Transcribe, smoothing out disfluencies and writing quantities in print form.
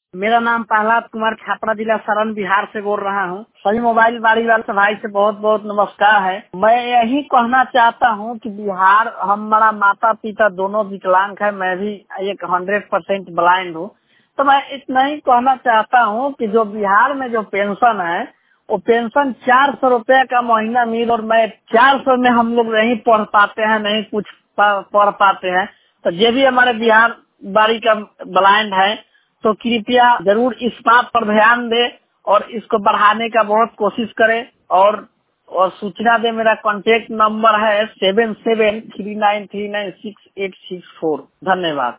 मेरा नाम प्रहलाद कुमार, छापरा जिला सारण बिहार से बोल रहा हूँ। सभी मोबाइल बाड़ी वाले भाई से बहुत बहुत नमस्कार है। मैं यही कहना चाहता हूँ कि बिहार, हमारा माता पिता दोनों विकलांग है, मैं भी एक 100% ब्लाइंड हूँ। तो मैं इतना ही कहना चाहता हूँ कि जो बिहार में जो पेंशन है वो पेंशन 400 रुपया का महीना मिल, और मैं 400 में हम लोग नहीं पढ़ पाते हैं, नहीं कुछ पढ़ पाते हैं। तो ये भी हमारे बिहार बाड़ी का ब्लाइंड है, तो कृपया जरूर इस बात पर ध्यान दे और इसको बढ़ाने का बहुत कोशिश करे। और सूचना दे। मेरा कॉन्टेक्ट नंबर है 7739396864। धन्यवाद।